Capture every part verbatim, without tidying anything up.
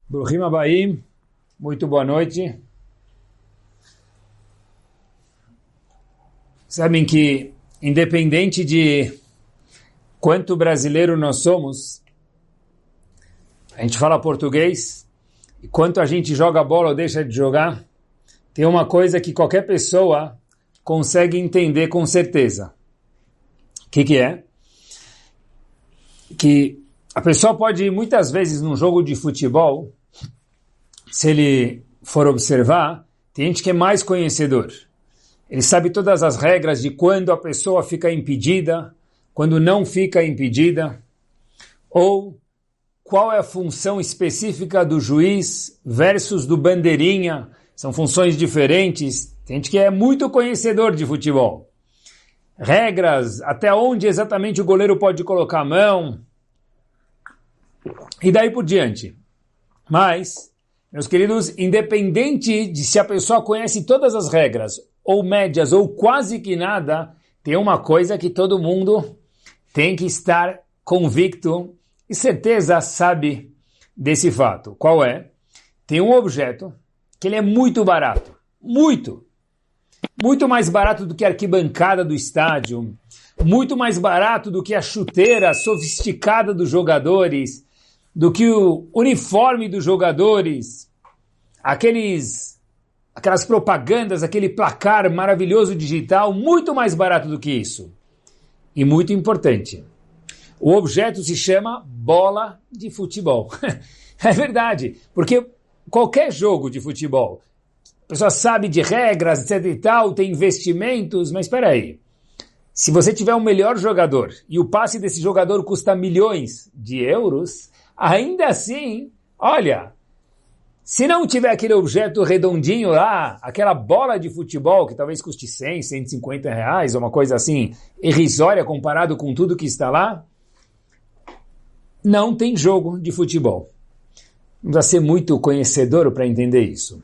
Bruhim Abaim, muito boa noite. Sabem que, independente de quanto brasileiro nós somos, a gente fala português, e quanto a gente joga bola ou deixa de jogar, tem uma coisa que qualquer pessoa consegue entender com certeza. O que, que é? Que a pessoa pode ir muitas vezes num jogo de futebol, se ele for observar, tem gente que é mais conhecedor. Ele sabe todas as regras de quando a pessoa fica impedida, quando não fica impedida, ou qual é a função específica do juiz versus do bandeirinha. São funções diferentes. Tem gente que é muito conhecedor de futebol. Regras, até onde exatamente o goleiro pode colocar a mão, e daí por diante. Mas, meus queridos, independente de se a pessoa conhece todas as regras, ou médias, ou quase que nada, tem uma coisa que todo mundo tem que estar convicto e certeza sabe desse fato. Qual é? Tem um objeto que ele é muito barato. Muito. Muito mais barato do que a arquibancada do estádio. Muito mais barato do que a chuteira sofisticada dos jogadores, do que o uniforme dos jogadores, aqueles, aquelas propagandas, aquele placar maravilhoso digital, muito mais barato do que isso. E muito importante, o objeto se chama bola de futebol. É verdade, porque qualquer jogo de futebol, a pessoa sabe de regras, etc e tal, tem investimentos, mas espera aí. Se você tiver um melhor jogador e o passe desse jogador custa milhões de euros, ainda assim, olha, se não tiver aquele objeto redondinho lá, aquela bola de futebol que talvez custe cem, cento e cinquenta reais, ou uma coisa assim, irrisória comparado com tudo que está lá, não tem jogo de futebol. Não precisa ser muito conhecedor para entender isso.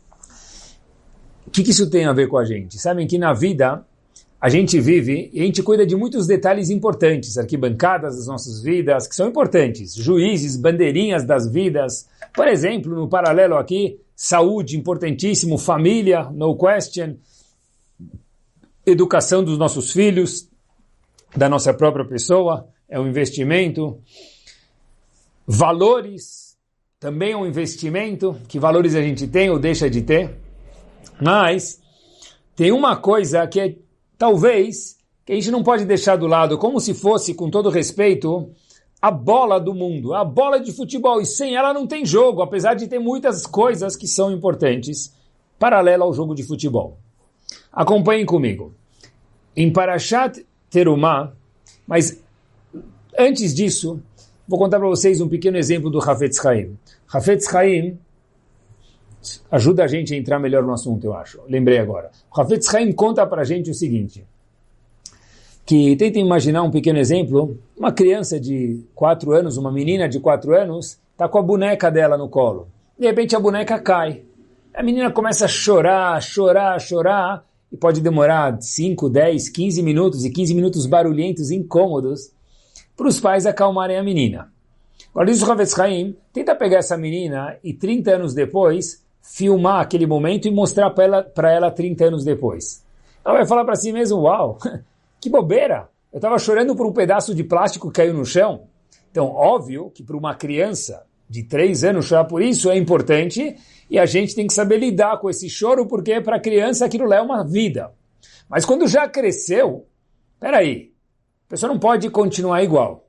O que, que isso tem a ver com a gente? Sabem que na vida a gente vive e a gente cuida de muitos detalhes importantes, arquibancadas das nossas vidas, que são importantes, juízes, bandeirinhas das vidas. Por exemplo, no paralelo aqui, saúde, importantíssimo, família, no question, educação dos nossos filhos, da nossa própria pessoa, é um investimento. Valores, também é um investimento, que valores a gente tem ou deixa de ter. Mas tem uma coisa que é talvez, que a gente não pode deixar do lado, como se fosse, com todo respeito, a bola do mundo, a bola de futebol, e sem ela não tem jogo, apesar de ter muitas coisas que são importantes, paralelo ao jogo de futebol. Acompanhem comigo. Em Parashat Terumah, mas antes disso, vou contar para vocês um pequeno exemplo do Hafetz Haim. Hafetz Haim ajuda a gente a entrar melhor no assunto, eu acho. Lembrei agora. O Hafetz Haim conta para a gente o seguinte, que tentem imaginar um pequeno exemplo, uma criança de quatro anos, uma menina de quatro anos, está com a boneca dela no colo. De repente a boneca cai. A menina começa a chorar, chorar, chorar, e pode demorar cinco, dez, quinze minutos, e quinze minutos barulhentos, incômodos, para os pais acalmarem a menina. Agora diz o Hafetz Haim, tenta pegar essa menina e trinta anos depois filmar aquele momento e mostrar para ela, para ela trinta anos depois. Ela vai falar para si mesma, uau, que bobeira, eu estava chorando por um pedaço de plástico que caiu no chão. Então, óbvio que para uma criança de três anos chorar por isso é importante e a gente tem que saber lidar com esse choro porque para a criança aquilo lá é uma vida. Mas quando já cresceu, peraí, a pessoa não pode continuar igual.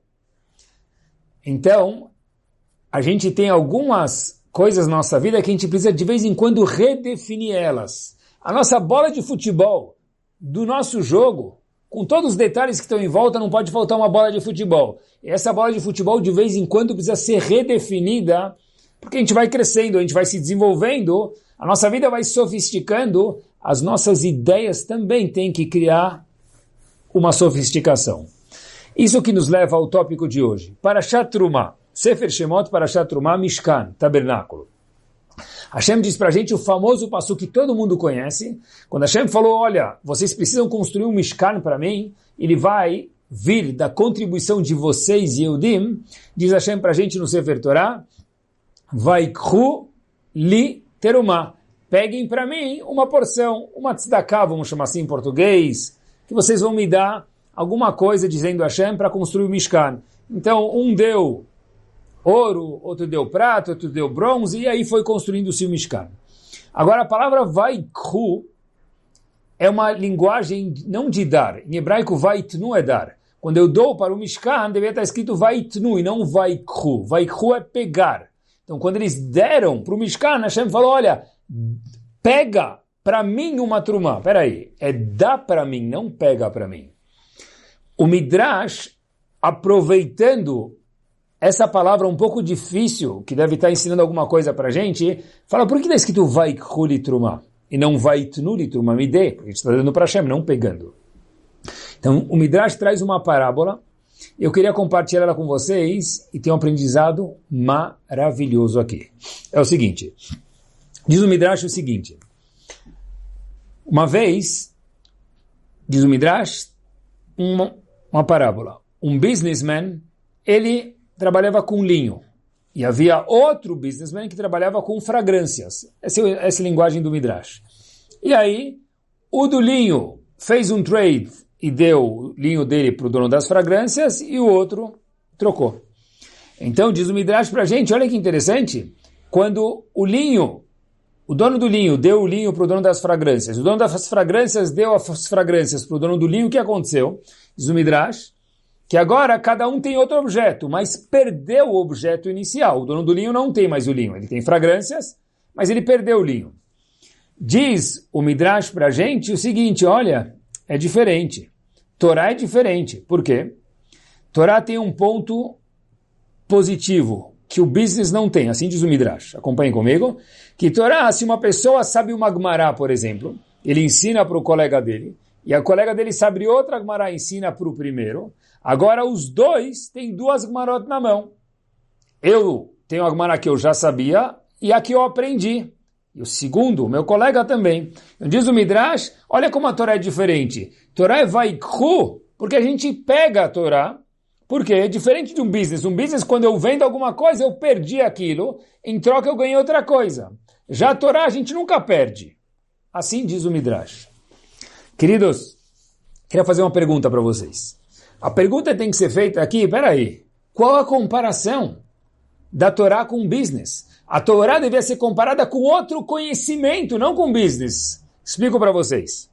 Então, a gente tem algumas coisas na nossa vida que a gente precisa de vez em quando redefinir elas. A nossa bola de futebol, do nosso jogo, com todos os detalhes que estão em volta, não pode faltar uma bola de futebol. E essa bola de futebol de vez em quando precisa ser redefinida, porque a gente vai crescendo, a gente vai se desenvolvendo, a nossa vida vai sofisticando, as nossas ideias também têm que criar uma sofisticação. Isso que nos leva ao tópico de hoje. Parashat Terumah. Sefer Shemot, Parashat Terumah, Mishkan, tabernáculo. Hashem diz para a gente o famoso passuco que todo mundo conhece. Quando Hashem falou, olha, vocês precisam construir um Mishkan para mim, ele vai vir da contribuição de vocês, Yehudim, diz Hashem para a gente no Sefer Torah, Vaikhu li terumah. Peguem para mim uma porção, uma tzedakah, vamos chamar assim em português, que vocês vão me dar alguma coisa dizendo a Hashem para construir o Mishkan. Então, um deu ouro, outro deu prata, outro deu bronze, e aí foi construindo-se o Mishkan. Agora, a palavra Vaikhu é uma linguagem não de dar. Em hebraico, Vaitnu é dar. Quando eu dou para o Mishkan, deveria estar escrito Vaitnu e não Vaikhu. Vaikhu é pegar. Então, quando eles deram para o Mishkan, Hashem falou, olha, pega para mim uma trumá. Peraí, é dá para mim, não pega para mim. O Midrash, aproveitando essa palavra um pouco difícil, que deve estar ensinando alguma coisa para a gente, fala, por que está escrito Vaikhu li trumá e não Vaitnu li trumá? Me dê, porque a gente está dando para Hashem, não pegando. Então, o Midrash traz uma parábola, eu queria compartilhar ela com vocês e ter um aprendizado maravilhoso aqui. É o seguinte, diz o Midrash o seguinte, uma vez, diz o Midrash, uma, uma parábola, um businessman, ele trabalhava com linho, e havia outro businessman que trabalhava com fragrâncias, essa, essa é a linguagem do Midrash. E aí, o do linho fez um trade e deu o linho dele para o dono das fragrâncias, e o outro trocou. Então, diz o Midrash para a gente, olha que interessante, quando o linho, o dono do linho deu o linho para o dono das fragrâncias, o dono das fragrâncias deu as fragrâncias para o dono do linho, o que aconteceu? Diz o Midrash, que agora cada um tem outro objeto, mas perdeu o objeto inicial. O dono do linho não tem mais o linho, ele tem fragrâncias, mas ele perdeu o linho. Diz o Midrash para a gente o seguinte, olha, é diferente. Torá é diferente. Por quê? Torá tem um ponto positivo que o business não tem, assim diz o Midrash. Acompanhem comigo. Que Torá, se uma pessoa sabe uma Gemara, por exemplo, ele ensina para o colega dele, e a colega dele sabe outra Gemara e ensina para o primeiro, agora os dois têm duas Gemarot na mão. Eu tenho a Gemara que eu já sabia e a que eu aprendi. E o segundo, meu colega também. Então diz o Midrash, olha como a Torá é diferente. Torá é Vaikhu, porque a gente pega a Torá, porque é diferente de um business. Um business, quando eu vendo alguma coisa, eu perdi aquilo, em troca eu ganhei outra coisa. Já a Torá a gente nunca perde. Assim diz o Midrash. Queridos, queria fazer uma pergunta para vocês. A pergunta tem que ser feita aqui, peraí, qual a comparação da Torá com o business? A Torá devia ser comparada com outro conhecimento, não com business. Explico para vocês.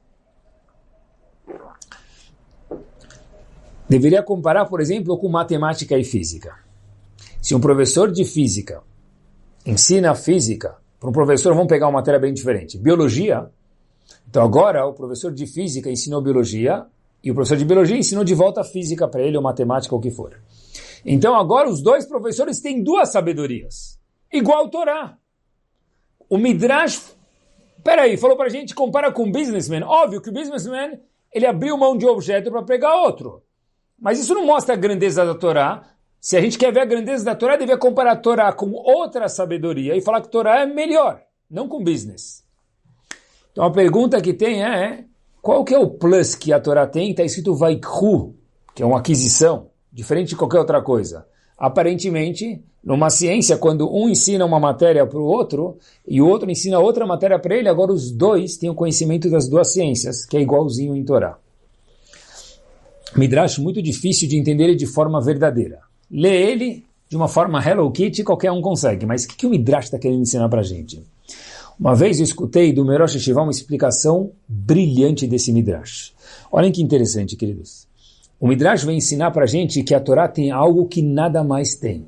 Deveria comparar, por exemplo, com matemática e física. Se um professor de física ensina física, para um professor, vamos pegar uma matéria bem diferente, biologia. Então agora o professor de física ensinou biologia, e o professor de biologia ensinou de volta a física para ele, ou matemática, ou o que for. Então agora os dois professores têm duas sabedorias. Igual a Torá. O Midrash, peraí, falou para a gente, compara com o businessman. Óbvio que o businessman, ele abriu mão de um objeto para pegar outro. Mas isso não mostra a grandeza da Torá. Se a gente quer ver a grandeza da Torá, devia comparar a Torá com outra sabedoria e falar que a Torá é melhor, não com business. Então a pergunta que tem é, qual que é o plus que a Torá tem? Está escrito Vaikhu, que é uma aquisição, diferente de qualquer outra coisa. Aparentemente, numa ciência, quando um ensina uma matéria para o outro, e o outro ensina outra matéria para ele, agora os dois têm o conhecimento das duas ciências, que é igualzinho em Torá. Midrash muito difícil de entender ele de forma verdadeira. Lê ele de uma forma Hello Kitty, qualquer um consegue. Mas o que, que o Midrash está querendo ensinar para a gente? Uma vez eu escutei do Merosh Yeshiva uma explicação brilhante desse Midrash. Olhem que interessante, queridos. O Midrash vem ensinar para a gente que a Torá tem algo que nada mais tem.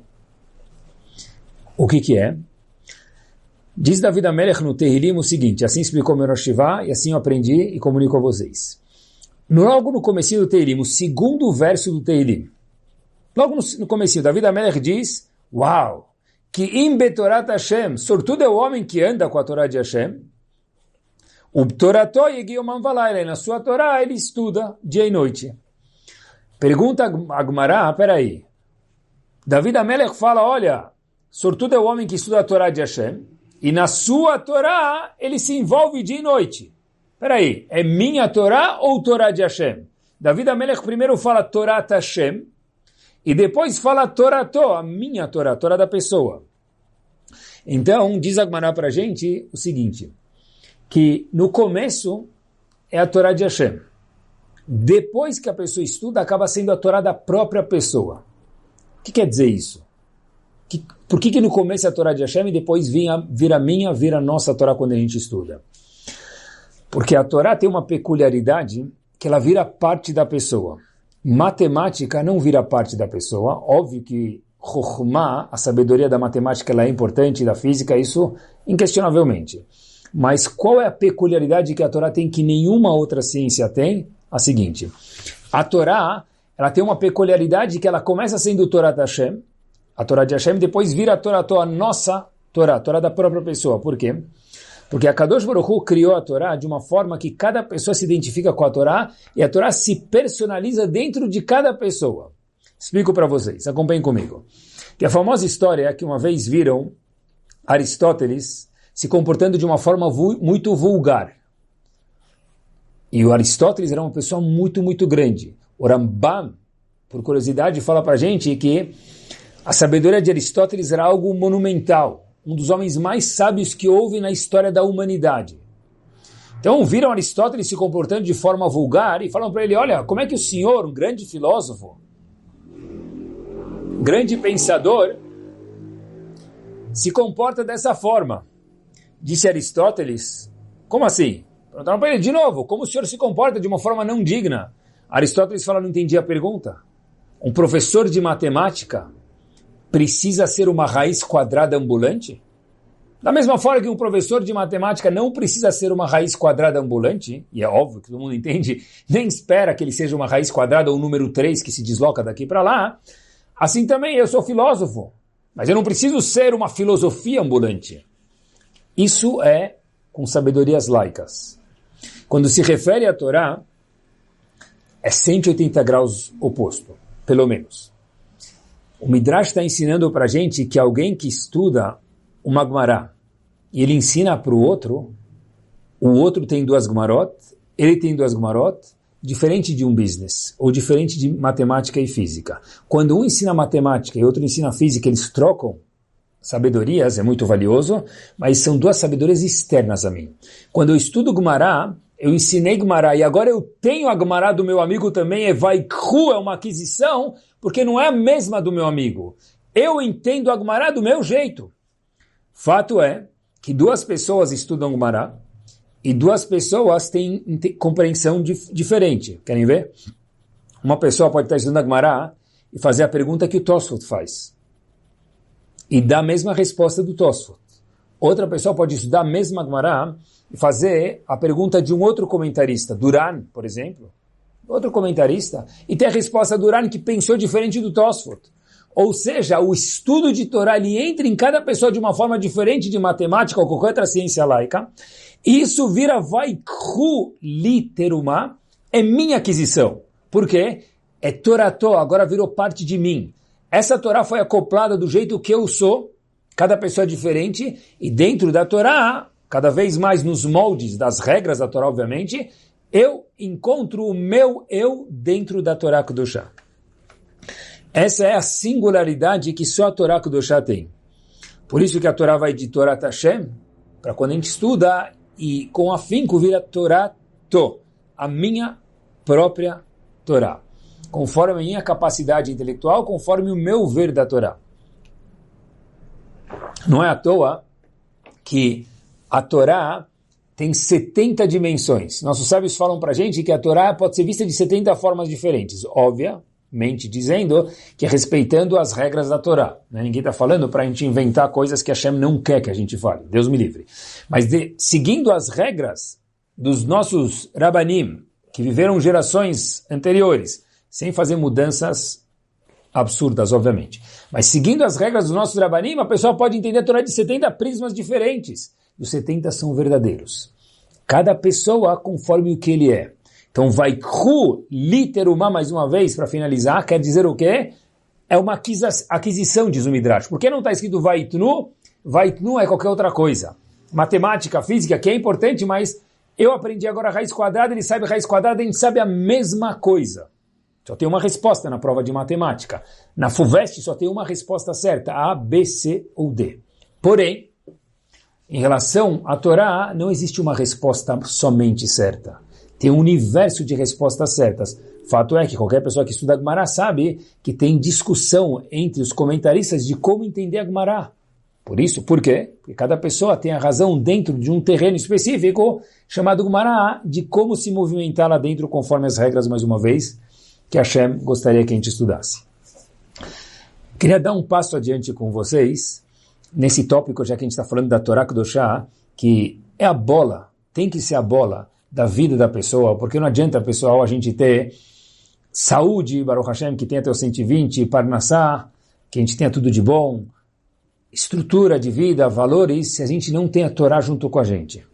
O que que é? Diz David HaMelech no Tehilim o seguinte, assim explicou o Merosh Yeshiva, e assim eu aprendi e comunico a vocês. Logo no comecinho do Tehilim, o segundo verso do Tehilim, logo no, no comecinho, David HaMelech diz, uau, que im betorat Hashem, sortudo é o homem que anda com a Torá de Hashem, o Torato yegiomam valayla, e na sua Torá ele estuda dia e noite. Pergunta a Gemara, peraí, David HaMelech fala, olha, sortudo é o homem que estuda a Torá de Hashem, e na sua Torá ele se envolve dia e noite. Peraí, é minha Torá ou Torá de Hashem? David HaMelech primeiro fala Torá Hashem, e depois fala Torato, a minha Torá, a Torá da pessoa. Então, diz a Gemara para a gente o seguinte, que no começo é a Torá de Hashem. Depois que a pessoa estuda, acaba sendo a Torá da própria pessoa. O que quer dizer isso? Que, por que, que no começo é a Torá de Hashem e depois vira, vira minha, vira nossa Torá quando a gente estuda? Porque a Torá tem uma peculiaridade que ela vira parte da pessoa. Matemática não vira parte da pessoa. Óbvio que Chokhmah, a sabedoria da matemática, ela é importante, da física, isso inquestionavelmente. Mas qual é a peculiaridade que a Torá tem que nenhuma outra ciência tem? A seguinte, a Torá, ela tem uma peculiaridade que ela começa sendo Torá de Hashem, a Torá de Hashem, depois vira a Torá, a nossa Torá, a Torá da própria pessoa. Por quê? Porque a Kadosh Baruch Hu criou a Torá de uma forma que cada pessoa se identifica com a Torá e a Torá se personaliza dentro de cada pessoa. Explico para vocês, acompanhem comigo. Que a famosa história é que uma vez viram Aristóteles se comportando de uma forma vu- muito vulgar. E o Aristóteles era uma pessoa muito, muito grande. O Rambam, por curiosidade, fala para a gente que a sabedoria de Aristóteles era algo monumental. Um dos homens mais sábios que houve na história da humanidade. Então viram Aristóteles se comportando de forma vulgar e falam para ele, olha, como é que o senhor, um grande filósofo, grande pensador, se comporta dessa forma? Disse Aristóteles, como assim? Perguntaram para ele de novo, como o senhor se comporta de uma forma não digna? Aristóteles fala, não entendi a pergunta. Um professor de matemática precisa ser uma raiz quadrada ambulante? Da mesma forma que um professor de matemática não precisa ser uma raiz quadrada ambulante, e é óbvio que todo mundo entende, nem espera que ele seja uma raiz quadrada ou um número três que se desloca daqui para lá, assim também eu sou filósofo, mas eu não preciso ser uma filosofia ambulante. Isso é com sabedorias laicas. Quando se refere à Torá, é cento e oitenta graus oposto, pelo menos. O Midrash está ensinando para a gente que alguém que estuda uma Gemara e ele ensina para o outro, o outro tem duas Gemarot, ele tem duas Gemarot, diferente de um business, ou diferente de matemática e física. Quando um ensina matemática e outro ensina física, eles trocam sabedorias, é muito valioso, mas são duas sabedorias externas a mim. Quando eu estudo Gemara, eu ensinei Gemara e agora eu tenho a Gemara do meu amigo também, é Vaikhu, é uma aquisição, porque não é a mesma do meu amigo. Eu entendo a Gemara do meu jeito. Fato é que duas pessoas estudam Gemara e duas pessoas têm compreensão dif- diferente. Querem ver? Uma pessoa pode estar estudando a Gemara e fazer a pergunta que o Tosfot faz. E dar a mesma resposta do Tosfot. Outra pessoa pode estudar a mesma Gemara e fazer a pergunta de um outro comentarista, Duran, por exemplo, outro comentarista, e ter a resposta do Duran que pensou diferente do Tosfot. Ou seja, o estudo de Torá, ele entra em cada pessoa de uma forma diferente de matemática ou qualquer outra ciência laica, e isso vira Vaikhu literuma, é minha aquisição. Por quê? É Torató, agora virou parte de mim. Essa Torá foi acoplada do jeito que eu sou, cada pessoa é diferente, e dentro da Torá, cada vez mais nos moldes das regras da Torá, obviamente, eu encontro o meu eu dentro da Torá Kedoshá. Essa é a singularidade que só a Torá Kedoshá tem. Por isso que a Torá vai de Torá Hashem, para quando a gente estuda, e com afinco vira Torá To, a minha própria Torá. Conforme a minha capacidade intelectual, conforme o meu ver da Torá. Não é à toa que a Torá tem setenta dimensões. Nossos sábios falam para a gente que a Torá pode ser vista de setenta formas diferentes. Obviamente dizendo que é respeitando as regras da Torá. Né? Ninguém está falando para a gente inventar coisas que Hashem não quer que a gente fale. Deus me livre. Mas de, seguindo as regras dos nossos Rabanim, que viveram gerações anteriores, sem fazer mudanças absurdas, obviamente. Mas seguindo as regras dos nossos Rabanim, a pessoa pode entender a Torá de setenta prismas diferentes. E os setenta são verdadeiros. Cada pessoa conforme o que ele é. Então, Vaikhu literuma, mais uma vez, para finalizar, quer dizer o quê? É uma aquisição, diz o Midrash. Por que não está escrito Vaitnu? Vaitnu é qualquer outra coisa. Matemática, física, que é importante, mas eu aprendi agora a raiz quadrada, ele sabe a raiz quadrada, a gente sabe a mesma coisa. Só tem uma resposta na prova de matemática. Na FUVEST só tem uma resposta certa, A, B, C ou D. Porém, em relação à Torá, não existe uma resposta somente certa. Tem um universo de respostas certas. Fato é que qualquer pessoa que estuda a Gemara sabe que tem discussão entre os comentaristas de como entender a Gemara. Por isso, por quê? Porque cada pessoa tem a razão dentro de um terreno específico, chamado Gemara, de como se movimentar lá dentro conforme as regras, mais uma vez, que Hashem gostaria que a gente estudasse. Queria dar um passo adiante com vocês, nesse tópico, já que a gente está falando da Torá Kedoshá, que é a bola, tem que ser a bola da vida da pessoa, porque não adianta, pessoal, a gente ter saúde, Baruch Hashem, que tenha até os cento e vinte, Parnassá, que a gente tenha tudo de bom, estrutura de vida, valores, se a gente não tem a Torá junto com a gente.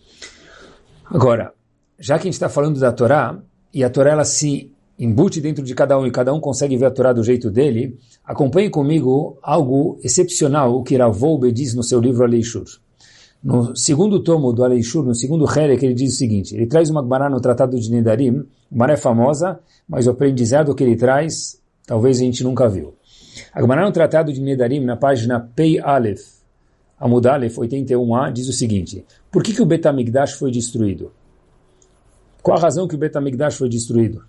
Agora, já que a gente está falando da Torá, e a Torá ela se embute dentro de cada um, e cada um consegue ver a Torá do jeito dele, acompanhe comigo algo excepcional, o que Rav Wolbe diz no seu livro Aleishur. No segundo tomo do Aleishur, no segundo Helek, ele diz o seguinte, ele traz uma Gemara no Tratado de Nedarim, uma é famosa, mas o aprendizado que ele traz, talvez a gente nunca viu. A Gemara no Tratado de Nedarim, na página Pei Aleph, Amud Aleph, oitenta e um a, diz o seguinte, por que, que o Bet HaMikdash foi destruído? Qual a razão que o Bet HaMikdash foi destruído?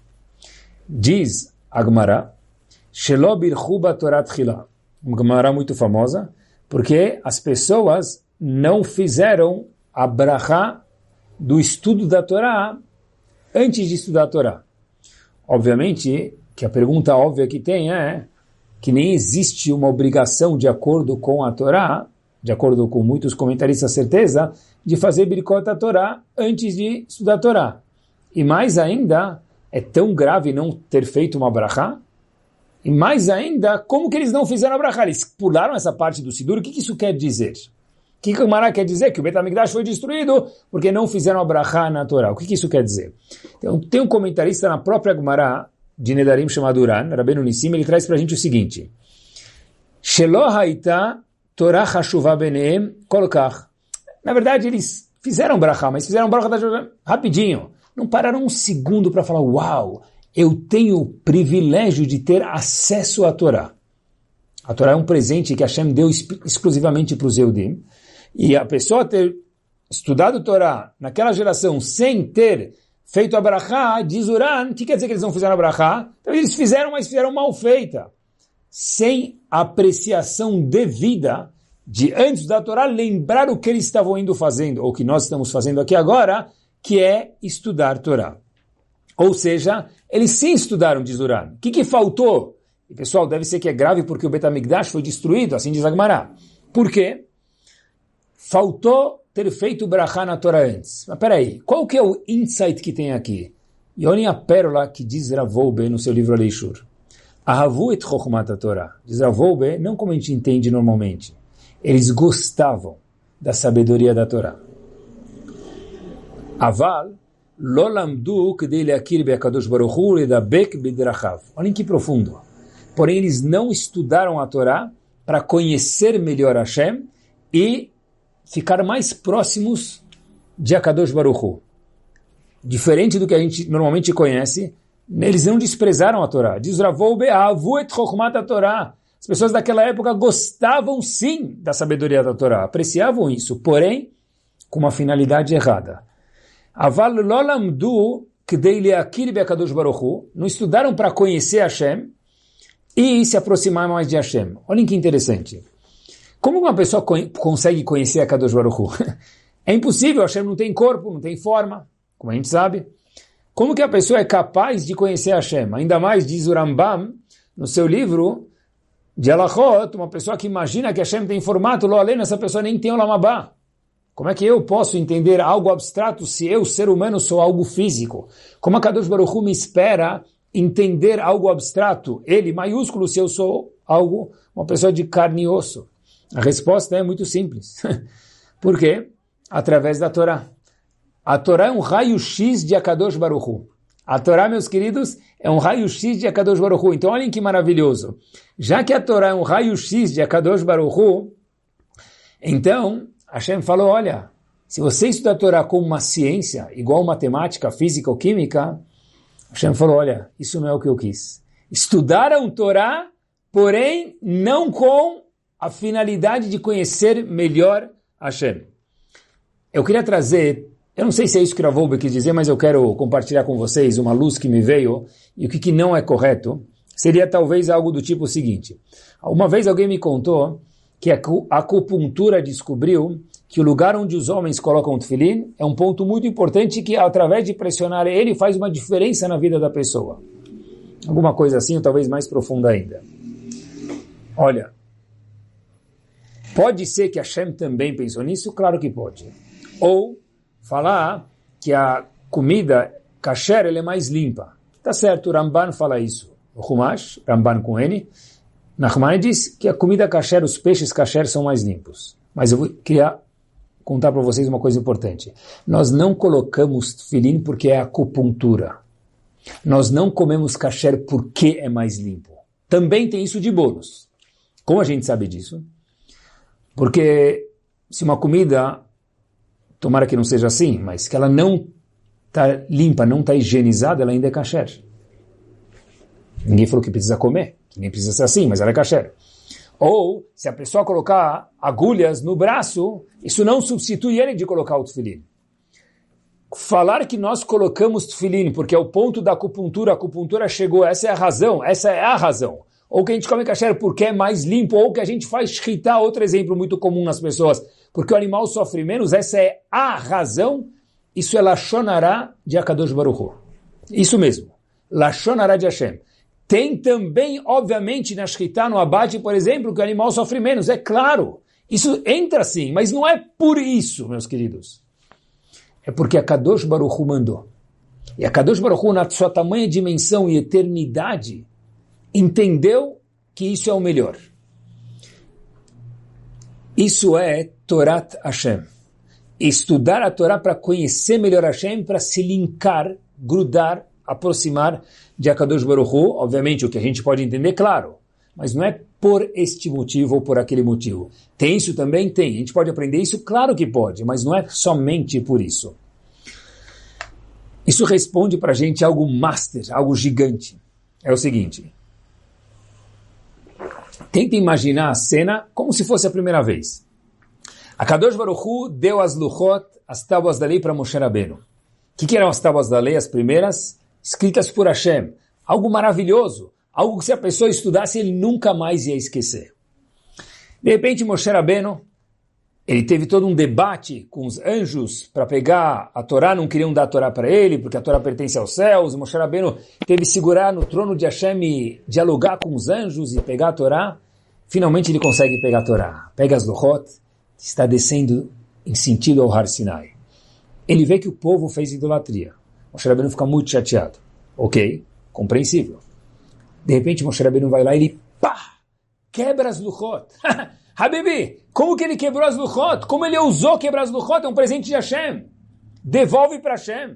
Diz a Gemara, Shelo birchu b'Torah tchila, uma Gemara muito famosa, porque as pessoas não fizeram a brachá do estudo da Torá antes de estudar a Torá. Obviamente, que a pergunta óbvia que tem é que nem existe uma obrigação de acordo com a Torá, de acordo com muitos comentaristas, certeza, de fazer Birkot a Torá antes de estudar a Torá. E mais ainda, é tão grave não ter feito uma brachá? E mais ainda, como que eles não fizeram a brachá? Eles pularam essa parte do Sidur. O que, que isso quer dizer? O que, que o Gemara quer dizer? Que o Bet HaMikdash foi destruído porque não fizeram a brachá na Torá. O que, que isso quer dizer? Então, tem um comentarista na própria Gemara de Nedarim chamado Uran, Rabbeinu Nissim, ele traz para a gente o seguinte, Shelo haita Torah chashuvah benehem kol kach. Na verdade, eles fizeram brachá, mas fizeram brachá rapidinho. Não pararam um segundo para falar, uau, eu tenho o privilégio de ter acesso à Torá. A Torá é um presente que Hashem deu exclusivamente para os Yehudim. E a pessoa ter estudado a Torá naquela geração sem ter feito a brachá, diz Uran, o que quer dizer que eles não fizeram a brachá? Então eles fizeram, mas fizeram mal feita. Sem apreciação devida de antes da Torá lembrar o que eles estavam indo fazendo, ou o que nós estamos fazendo aqui agora, que é estudar Torá. Ou seja, eles sim estudaram, diz Uran. O que, que faltou? E pessoal, deve ser que é grave porque o Bet HaMikdash foi destruído, assim diz a Gemara. Por quê? Faltou ter feito o brachá na Torá antes. Mas peraí, qual que é o insight que tem aqui? E olhem a pérola que diz Rav Wolbe no seu livro Aleishur. Ahavu et chokhmat Torá. Diz Rav Wolbe, não como a gente entende normalmente. Eles gostavam da sabedoria da Torá. Aval lo lamdu k'dei leakir be'akadosh baruch hu ledabek b'drachav. Olhem que profundo. Porém, eles não estudaram a Torá para conhecer melhor Hashem e ficar mais próximos de Akadosh Baruch Hu. Diferente do que a gente normalmente conhece, eles não desprezaram a Torá. Diz Rav Wolbe, ahavu et chokhmat Torá. As pessoas daquela época gostavam sim da sabedoria da Torá, apreciavam isso, porém, com uma finalidade errada. Aval lo lamdu k'dei leakir be'akadosh Baruch Hu. Não estudaram para conhecer Hashem e se aproximar mais de Hashem. Olhem que interessante. Como uma pessoa co- consegue conhecer a Kadosh Baruch Hu? É impossível, Hashem não tem corpo, não tem forma, como a gente sabe. Como que a pessoa é capaz de conhecer Hashem? Ainda mais, diz o Rambam, no seu livro de Halachot, uma pessoa que imagina que Hashem tem formato, lo além, essa pessoa nem tem o Olam Haba. Como é que eu posso entender algo abstrato se eu, ser humano, sou algo físico? Como a Kadosh Baruch Hu me espera entender algo abstrato, ele maiúsculo, se eu sou algo, uma pessoa de carne e osso? A resposta é muito simples. Por quê? Através da Torá. A Torá é um raio-x de Akadosh Baruch Hu. A Torá, meus queridos, é um raio-x de Akadosh Baruch Hu. Então, olhem que maravilhoso. Já que a Torá é um raio-x de Akadosh Baruch Hu, então, Hashem falou, olha, se você estudar a Torá como uma ciência, igual matemática, física ou química, Hashem falou, olha, isso não é o que eu quis. Estudaram Torá, porém, não com a finalidade de conhecer melhor Hashem. Eu queria trazer, eu não sei se é isso que o Rav Wolbe quis dizer, mas eu quero compartilhar com vocês uma luz que me veio, e o que, que não é correto, seria talvez algo do tipo seguinte. Uma vez alguém me contou que a acupuntura descobriu que o lugar onde os homens colocam o tefilim é um ponto muito importante que, através de pressionar ele, faz uma diferença na vida da pessoa. Alguma coisa assim, ou talvez mais profunda ainda. Olha, pode ser que Hashem também pensou nisso? Claro que pode. Ou falar que a comida kasher ela é mais limpa. Tá certo, o Ramban fala isso. O Humash, Ramban com N, Nachman diz que a comida kasher, os peixes kasher são mais limpos. Mas eu vou, queria contar para vocês uma coisa importante. Nós não colocamos tefilim porque é acupuntura. Nós não comemos kasher porque é mais limpo. Também tem isso de bônus. Como a gente sabe disso? Porque se uma comida, tomara que não seja assim, mas que ela não está limpa, não está higienizada, ela ainda é kasher. Ninguém falou que precisa comer, que nem precisa ser assim, mas ela é kasher. Ou, se a pessoa colocar agulhas no braço, isso não substitui ele de colocar o tefilim. Falar que nós colocamos tefilim porque é o ponto da acupuntura, a acupuntura chegou, essa é a razão, essa é a razão. Ou que a gente come kasher porque é mais limpo, ou que a gente faz shritá, outro exemplo muito comum nas pessoas, porque o animal sofre menos, essa é a razão, isso é Lashon Hara de Akadosh Baruch Hu. Isso mesmo, Lashon Hara de Hashem. Tem também, obviamente, na shritá, no abate, por exemplo, que o animal sofre menos, é claro. Isso entra sim, mas não é por isso, meus queridos. É porque a Kadosh Baruch Hu mandou. E a Kadosh Baruch Hu, na sua tamanha dimensão e eternidade, entendeu que isso é o melhor. Isso é Torat Hashem. Estudar a Torá para conhecer melhor Hashem, para se linkar, grudar, aproximar de Akadosh Baruch Hu. Obviamente, o que a gente pode entender, claro. Mas não é por este motivo ou por aquele motivo. Tem isso também? Tem. A gente pode aprender isso? Claro que pode, mas não é somente por isso. Isso responde para a gente algo master, algo gigante. É o seguinte. Tenta imaginar a cena como se fosse a primeira vez. Akadosh Baruch Hu deu as luchot, as tábuas da lei para Moshe Rabbeinu. O que, que eram as tábuas da lei, as primeiras? Escritas por Hashem. Algo maravilhoso. Algo que se a pessoa estudasse, ele nunca mais ia esquecer. De repente, Moshe Rabbeinu, ele teve todo um debate com os anjos para pegar a Torá, não queriam dar a Torá para ele, porque a Torá pertence aos céus. Moshe Rabbeinu teve que segurar no trono de Hashem e dialogar com os anjos e pegar a Torá. Finalmente ele consegue pegar a Torá. Pega as Luchot, está descendo em sentido ao Har Sinai. Ele vê que o povo fez idolatria. Moshe Rabbeinu fica muito chateado. Ok, compreensível. De repente, Moshe Rabbeinu vai lá e ele, pá, quebra as Luchot. Habibi, como que ele quebrou as Luchot? Como ele ousou quebrar as Luchot? É um presente de Hashem. Devolve para Hashem.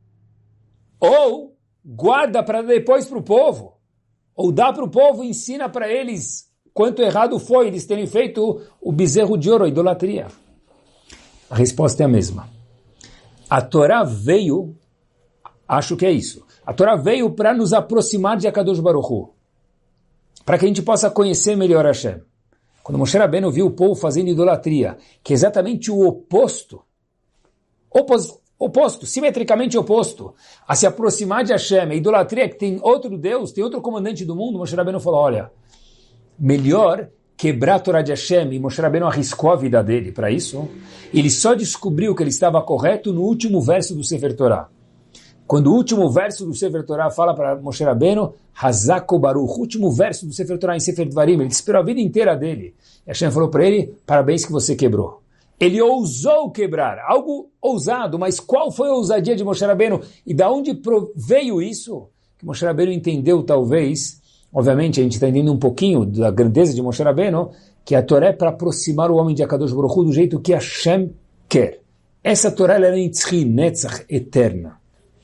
Ou guarda para depois para o povo. Ou dá para o povo e ensina para eles quanto errado foi eles terem feito o bezerro de ouro, a idolatria. A resposta é a mesma. A Torá veio, acho que é isso, a Torá veio para nos aproximar de Akadosh Baruch Hu, para que a gente possa conhecer melhor Hashem. Quando Moshe Rabbeinu viu o povo fazendo idolatria, que é exatamente o oposto, opos, oposto, simetricamente oposto, a se aproximar de Hashem, a idolatria que tem outro Deus, tem outro comandante do mundo, Moshe Rabbeinu falou, olha, melhor quebrar a Torá de Hashem, e Moshe Rabbeinu arriscou a vida dele para isso, ele só descobriu que ele estava correto no último verso do Sefer Torá. Quando o último verso do Sefer Torá fala para Moshe Rabbeinu, Hazako Baruch, o último verso do Sefer Torá em Sefer Dvarim, ele esperou a vida inteira dele. E Hashem falou para ele, parabéns que você quebrou. Ele ousou quebrar, algo ousado, mas qual foi a ousadia de Moshe Rabbeinu? E da onde veio isso? Que Moshe Rabbeinu entendeu, talvez, obviamente a gente está entendendo um pouquinho da grandeza de Moshe Rabbeinu, que a Torá é para aproximar o homem de Akadosh Baruch Hu do jeito que Hashem quer. Essa Torá ela é Nitzchi, Netzach, eterna.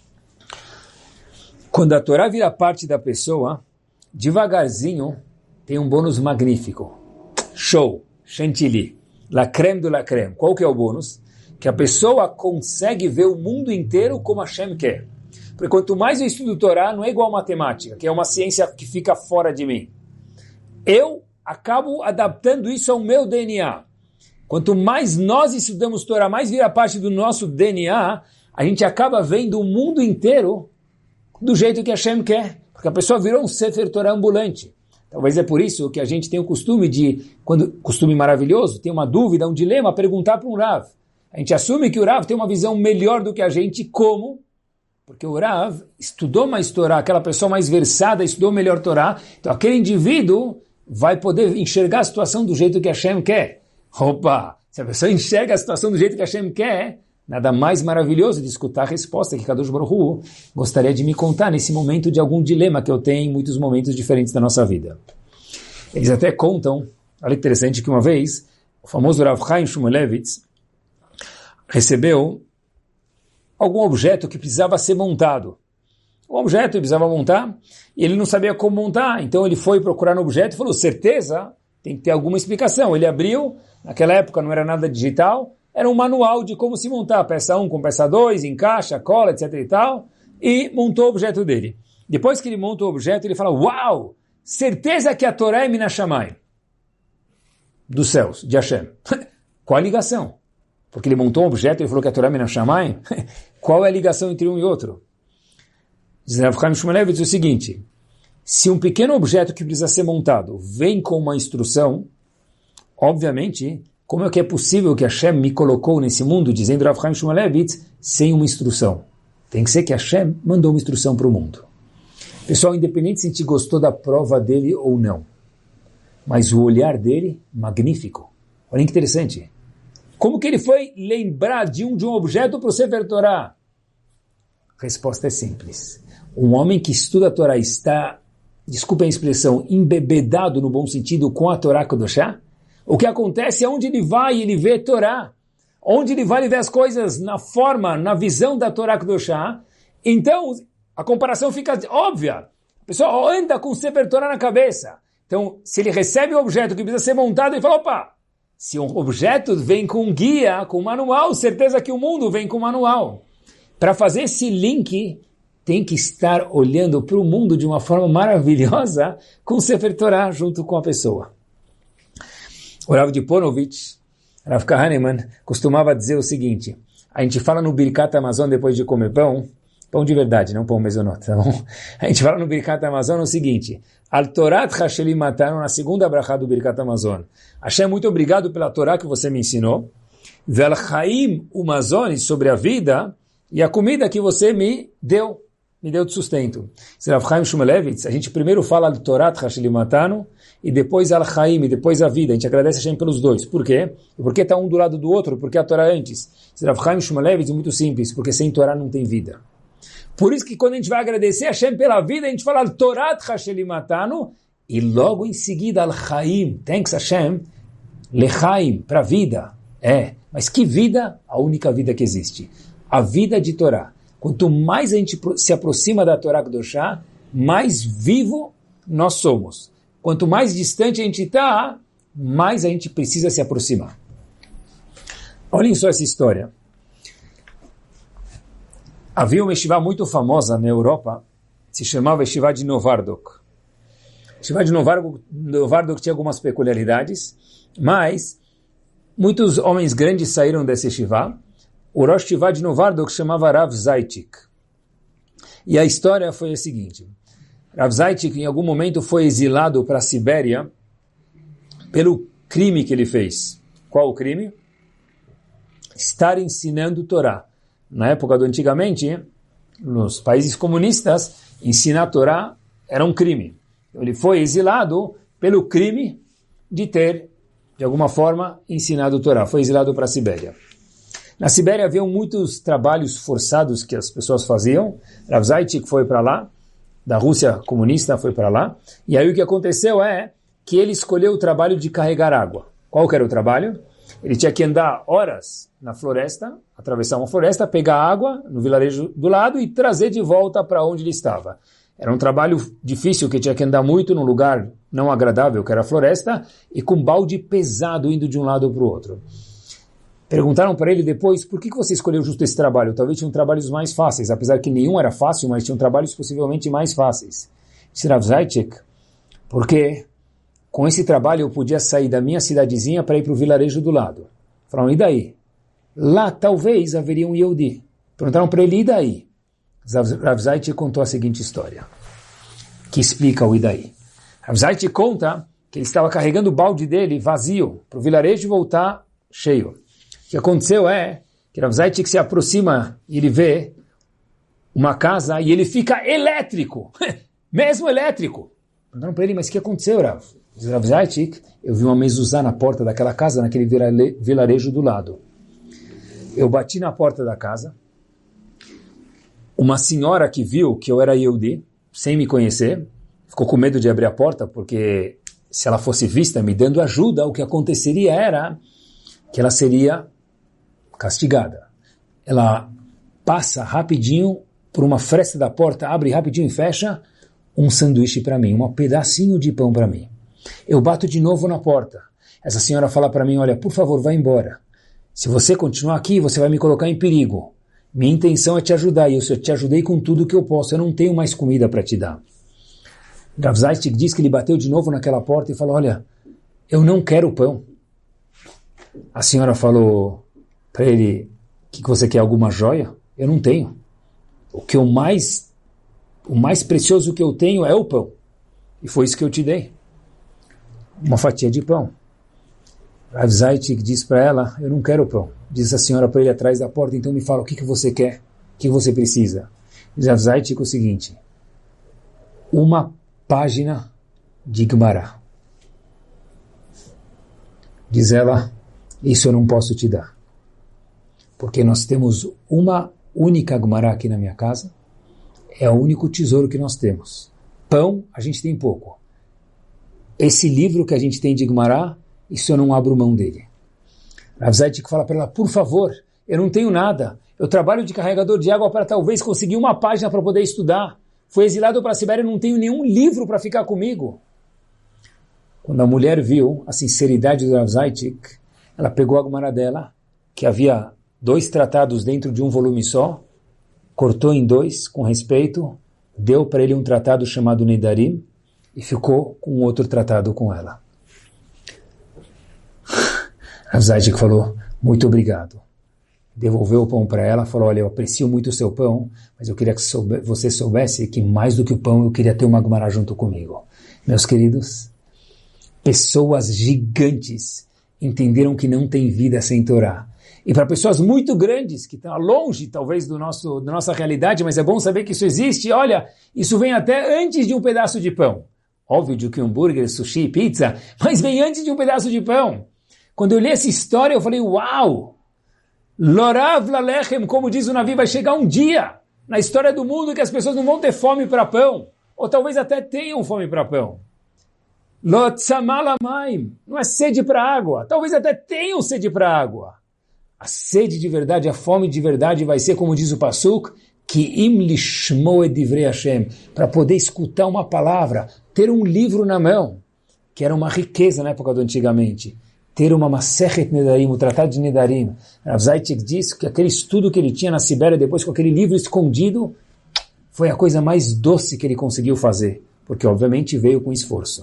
Quando a Torá vira parte da pessoa, devagarzinho, tem um bônus magnífico. Show, chantilly, la crème de la crème. Qual que é o bônus? Que a pessoa consegue ver o mundo inteiro como Hashem quer. Porque quanto mais eu estudo Torá, não é igual a matemática, que é uma ciência que fica fora de mim. Eu acabo adaptando isso ao meu D N A. Quanto mais nós estudamos Torá, mais vira parte do nosso D N A, a gente acaba vendo o mundo inteiro do jeito que Hashem quer. Porque a pessoa virou um Sefer Torá ambulante. Talvez é por isso que a gente tem o costume de, quando costume maravilhoso, tem uma dúvida, um dilema, perguntar para um Rav. A gente assume que o Rav tem uma visão melhor do que a gente. Como? Porque o Rav estudou mais Torá, aquela pessoa mais versada estudou melhor Torá. Então aquele indivíduo vai poder enxergar a situação do jeito que Hashem quer. Opa! Se a pessoa enxerga a situação do jeito que Hashem quer, nada mais maravilhoso de escutar a resposta que Kadosh Baruch Hu gostaria de me contar nesse momento de algum dilema que eu tenho em muitos momentos diferentes da nossa vida. Eles até contam, olha que interessante, que uma vez o famoso Rav Chaim Shmulevitz recebeu algum objeto que precisava ser montado. O objeto ele precisava montar e ele não sabia como montar, então ele foi procurar no objeto e falou, certeza, tem que ter alguma explicação. Ele abriu, naquela época não era nada digital, era um manual de como se montar, peça um com peça dois, encaixa, cola, etc e tal, e montou o objeto dele. Depois que ele monta o objeto, ele fala, uau, certeza que a Torá é Minashamayim, dos céus, de Hashem. Qual a ligação? Porque ele montou um objeto e ele falou que a Torá é Minashamayim? Qual é a ligação entre um e outro? Diz Rav Chaim Shmulevitz o seguinte, se um pequeno objeto que precisa ser montado vem com uma instrução, obviamente, como é que é possível que Hashem me colocou nesse mundo, dizendo Rav Chaim Shmulevitz, sem uma instrução? Tem que ser que Hashem mandou uma instrução para o mundo. Pessoal, independente se a gente gostou da prova dele ou não, mas o olhar dele, magnífico. Olha que interessante. Como que ele foi lembrar de um, de um objeto para o Sefer Torá? A resposta é simples. Um homem que estuda a Torá está, desculpem a expressão, embebedado no bom sentido com a Torá Kodoshá? O que acontece é onde ele vai, ele vê Torá. Onde ele vai, ele vê as coisas na forma, na visão da Torá Kedoshá. Então, a comparação fica óbvia. A pessoa anda com o Sefer Torá na cabeça. Então, se ele recebe um objeto que precisa ser montado, ele fala, opa, se um objeto vem com guia, com manual, certeza que o mundo vem com manual. Para fazer esse link, tem que estar olhando para o mundo de uma forma maravilhosa com o Sefer Torá junto com a pessoa. O Rav de Ponovitch, Rav Kahneman, costumava dizer o seguinte, a gente fala no Birkat Hamazon depois de comer pão, pão de verdade, não pão mesonot, tá bom? A gente fala no Birkat Hamazon o seguinte, Al Torat Hashelim Matanu, na segunda brachá do Birkat Hamazon, Hashem, muito obrigado pela Torá que você me ensinou, Vel Chaim Umazon, sobre a vida e a comida que você me deu, me deu de sustento. Rav Chaim Shmulevitz, a gente primeiro fala Al Torat Hashelim Matanu, e depois Al-Chaim, e depois a vida. A gente agradece a Hashem pelos dois. Por quê? Porque está um do lado do outro, porque a Torá antes. Rav Chaim Shmulevitz é muito simples, porque sem Torá não tem vida. Por isso que quando a gente vai agradecer a Hashem pela vida, a gente fala Al-Torat Hashelim Matanu, e logo em seguida Al-Chaim, thanks Hashem, Lechaim, para a vida. É, mas que vida? A única vida que existe. A vida de Torá. Quanto mais a gente se aproxima da Torá Kedoshá, mais vivo nós somos. Quanto mais distante a gente está, mais a gente precisa se aproximar. Olhem só essa história. Havia uma yeshiva muito famosa na Europa, se chamava Yeshiva de Novardok. Yeshiva de Novardok, Novardok tinha algumas peculiaridades, mas muitos homens grandes saíram dessa yeshiva. O Rosh Yeshiva de Novardok chamava Rav Zaitik. E a história foi a seguinte. Rav Zaitik, em algum momento, foi exilado para a Sibéria pelo crime que ele fez. Qual o crime? Estar ensinando Torá. Na época do antigamente, nos países comunistas, ensinar Torá era um crime. Ele foi exilado pelo crime de ter, de alguma forma, ensinado Torá. Foi exilado para a Sibéria. Na Sibéria haviam muitos trabalhos forçados que as pessoas faziam. Rav Zaitik foi para lá. Da Rússia comunista foi para lá, e aí o que aconteceu é que ele escolheu o trabalho de carregar água. Qual que era o trabalho? Ele tinha que andar horas na floresta, atravessar uma floresta, pegar água no vilarejo do lado e trazer de volta para onde ele estava. Era um trabalho difícil, que tinha que andar muito num lugar não agradável, que era a floresta, e com balde pesado indo de um lado para o outro. Perguntaram para ele depois, por que você escolheu justo esse trabalho? Talvez tinham trabalhos mais fáceis, apesar que nenhum era fácil, mas tinham trabalhos possivelmente mais fáceis. Disse Rav Zaitik, porque com esse trabalho eu podia sair da minha cidadezinha para ir para o vilarejo do lado. Falaram, e daí? Lá talvez haveria um Yehudi. Perguntaram para ele, e daí? Rav Zaytik contou a seguinte história, que explica o e daí. Rav Zaytik conta que ele estava carregando o balde dele vazio para o vilarejo voltar cheio. O que aconteceu é que Rav Zaytik se aproxima e ele vê uma casa e ele fica elétrico, mesmo elétrico. Perguntaram para ele, mas o que aconteceu, Rav? Diz Rav Zaytik, eu vi uma mezuzá na porta daquela casa, naquele vilarejo do lado. Eu bati na porta da casa, uma senhora que viu que eu era Yehudi, sem me conhecer, ficou com medo de abrir a porta, porque se ela fosse vista me dando ajuda, o que aconteceria era que ela seria castigada. Ela passa rapidinho por uma fresta da porta, abre rapidinho e fecha um sanduíche para mim, um pedacinho de pão para mim. Eu bato de novo na porta. Essa senhora fala para mim, olha, por favor, vá embora. Se você continuar aqui, você vai me colocar em perigo. Minha intenção é te ajudar, e eu te ajudei com tudo que eu posso, eu não tenho mais comida para te dar. Rav Zaytik diz que ele bateu de novo naquela porta e falou, olha, eu não quero pão. A senhora falou para ele, que você quer alguma joia? Eu não tenho. O que eu mais, o mais precioso que eu tenho é o pão. E foi isso que eu te dei. Uma fatia de pão. Rav Zaytik diz para ela, eu não quero pão. Diz a senhora para ele atrás da porta, então me fala, o que, que você quer? O que você precisa? Diz Rav Zaytik o seguinte, uma página de Gemara. Diz ela, isso eu não posso te dar. Porque nós temos uma única Gemara aqui na minha casa, é o único tesouro que nós temos. Pão, a gente tem pouco. Esse livro que a gente tem de Gemara, isso eu não abro mão dele. Rav Zaytik fala para ela, por favor, eu não tenho nada. Eu trabalho de carregador de água para talvez conseguir uma página para poder estudar. Fui exilado para a Sibéria e não tenho nenhum livro para ficar comigo. Quando a mulher viu a sinceridade do Rav Zaytik, ela pegou a Gemara dela, que havia dois tratados dentro de um volume só, cortou em dois, com respeito, deu para ele um tratado chamado Nedarim, e ficou com um outro tratado com ela. Rav Zaytik falou, muito obrigado. Devolveu o pão para ela, falou, olha, eu aprecio muito o seu pão, mas eu queria que soube, você soubesse que mais do que o pão, eu queria ter uma Gemara junto comigo. Meus queridos, pessoas gigantes entenderam que não tem vida sem Torá. E para pessoas muito grandes, que estão longe, talvez, do nosso, da nossa realidade, mas é bom saber que isso existe, olha, isso vem até antes de um pedaço de pão. Óbvio de que hambúrguer, sushi, pizza, mas vem antes de um pedaço de pão. Quando eu li essa história, eu falei, uau! Lorav lalechem, como diz o Navi, vai chegar um dia na história do mundo que as pessoas não vão ter fome para pão, ou talvez até tenham fome para pão. Lotzamalamaim, não é sede para água, talvez até tenham sede para água. A sede de verdade, a fome de verdade vai ser, como diz o Pasuk, que im lishmo et divrei Hashem, para poder escutar uma palavra, ter um livro na mão, que era uma riqueza na época do antigamente. Ter uma Masechet Nedarim, o Tratado de Nedarim. Rav Zaytik diz que aquele estudo que ele tinha na Sibéria, depois com aquele livro escondido, foi a coisa mais doce que ele conseguiu fazer, porque obviamente veio com esforço.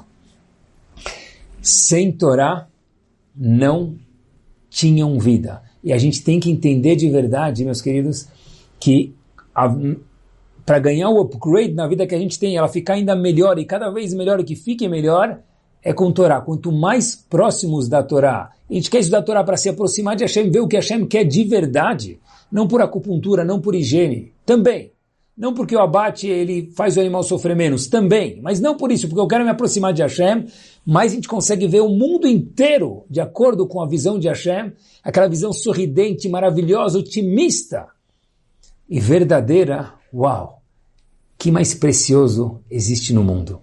Sem Torá, não tinham vida. E a gente tem que entender de verdade, meus queridos, que para ganhar o upgrade na vida que a gente tem, ela ficar ainda melhor e cada vez melhor e que fique melhor, é com Torá. Quanto mais próximos da Torá, a gente quer estudar a Torá para se aproximar de Hashem, ver o que Hashem quer de verdade, não por acupuntura, não por higiene, também. Não porque o abate ele faz o animal sofrer menos, também. Mas não por isso, porque eu quero me aproximar de Hashem, mas a gente consegue ver o mundo inteiro de acordo com a visão de Hashem, aquela visão sorridente, maravilhosa, otimista e verdadeira. Uau! Que mais precioso existe no mundo?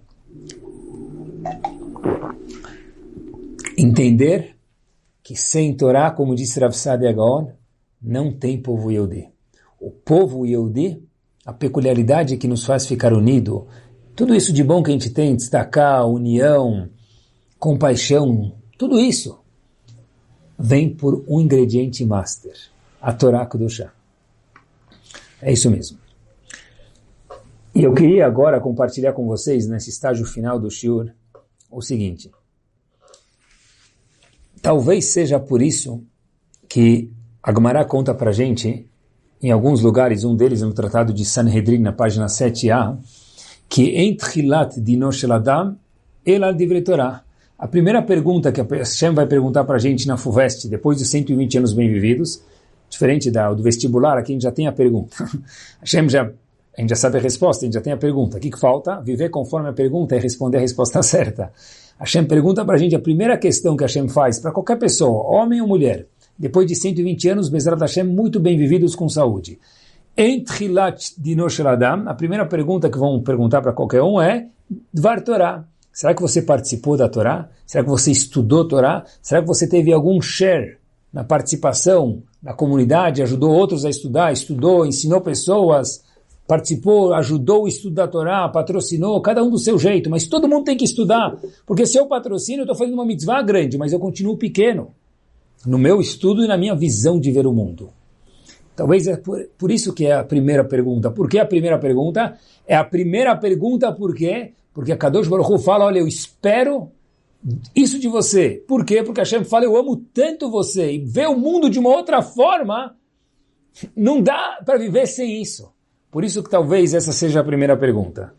Entender que sem Torá, como disse Rav Saadia Gaon, não tem povo Yehudi. O povo Yehudi, a peculiaridade que nos faz ficar unido, tudo isso de bom que a gente tem, destacar, união, compaixão, tudo isso vem por um ingrediente master, a Torá Kedoshá. É isso mesmo. E eu queria agora compartilhar com vocês, nesse estágio final do Shiur, o seguinte. Talvez seja por isso que a Gemara conta para a gente, em alguns lugares, um deles no Tratado de Sanhedrin, na página sete a, que em Tchilat dino shel Adam el al divrei Torah. A primeira pergunta que a Hashem vai perguntar para a gente na FUVEST, depois dos cento e vinte anos bem-vividos, diferente da, do vestibular, aqui a gente já tem a pergunta. Hashem já, a gente já sabe a resposta, a gente já tem a pergunta. O que, que falta? Viver conforme a pergunta e responder a resposta certa. Hashem pergunta para a gente, a primeira questão que Hashem faz para qualquer pessoa, homem ou mulher, depois de cento e vinte anos, Bezrat Hashem, muito bem-vividos com saúde. Em Tchilat dino shel Adam, a primeira pergunta que vão perguntar para qualquer um é Dvar Torah. Será que você participou da Torá? Será que você estudou Torá? Será que você teve algum share na participação na comunidade, ajudou outros a estudar, estudou, ensinou pessoas, participou, ajudou o estudo da Torá, patrocinou, cada um do seu jeito, mas todo mundo tem que estudar, porque se eu patrocino, eu estou fazendo uma mitzvah grande, mas eu continuo pequeno no meu estudo e na minha visão de ver o mundo. Talvez é por, por isso que é a primeira pergunta. Por que a primeira pergunta? É a primeira pergunta por quê? Porque a Kadosh Baruch Hu fala, olha, eu espero isso de você. Por quê? Porque Hashem fala, eu amo tanto você. E ver o mundo de uma outra forma, não dá para viver sem isso. Por isso que talvez essa seja a primeira pergunta.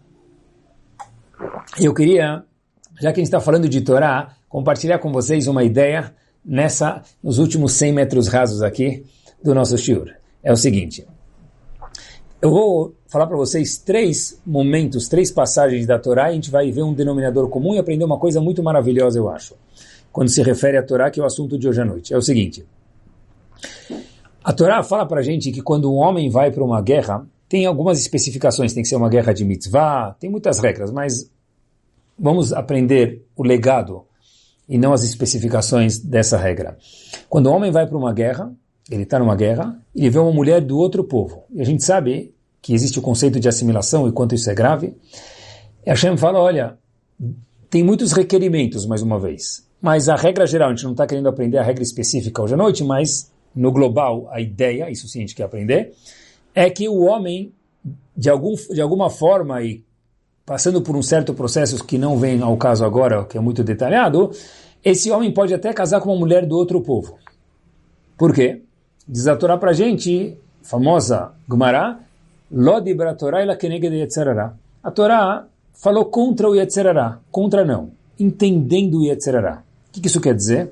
Eu queria, já que a gente está falando de Torá, compartilhar com vocês uma ideia nessa, nos últimos cem metros rasos aqui do nosso shiur. É o seguinte. Eu vou falar para vocês três momentos, três passagens da Torá, e a gente vai ver um denominador comum e aprender uma coisa muito maravilhosa, eu acho, quando se refere à Torá, que é o assunto de hoje à noite. É o seguinte, a Torá fala para a gente que quando um homem vai para uma guerra, tem algumas especificações, tem que ser uma guerra de mitzvah, tem muitas regras, mas vamos aprender o legado e não as especificações dessa regra. Quando o homem vai para uma guerra, ele está numa guerra, ele vê uma mulher do outro povo, e a gente sabe que existe o conceito de assimilação e quanto isso é grave. E Hashem fala, olha, tem muitos requerimentos, mais uma vez, mas a regra geral, a gente não está querendo aprender a regra específica hoje à noite, mas no global, a ideia, isso sim a gente quer aprender, é que o homem, de, algum, de alguma forma, e passando por um certo processo que não vem ao caso agora, que é muito detalhado, esse homem pode até casar com uma mulher do outro povo. Por quê? Diz a Torá para a gente, famosa Gemara, Lo dibra Torá ela keneged yetzer hara. A Torá falou contra o yetzer hara, contra não, entendendo o yetzer hara. O que, que isso quer dizer?